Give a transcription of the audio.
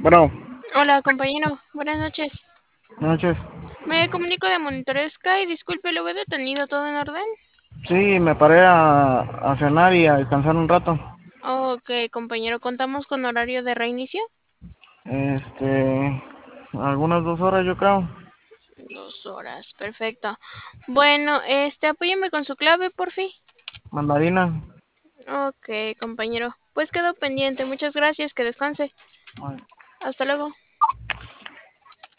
Bueno, Hola, compañero. Buenas noches. buenas noches. Me comunico de Monitoreo Sky. Disculpe, ¿lo veo detenido? ¿Todo en orden? Sí, me paré a cenar y a descansar un rato. Ok, compañero. ¿Contamos con horario de reinicio? Este, algunas 2 horas yo creo. 2 horas. Perfecto. Bueno, apóyeme con su clave, por fin. Mandarina. Ok, compañero. Pues quedo pendiente. Muchas gracias. Que descanse. Hasta luego.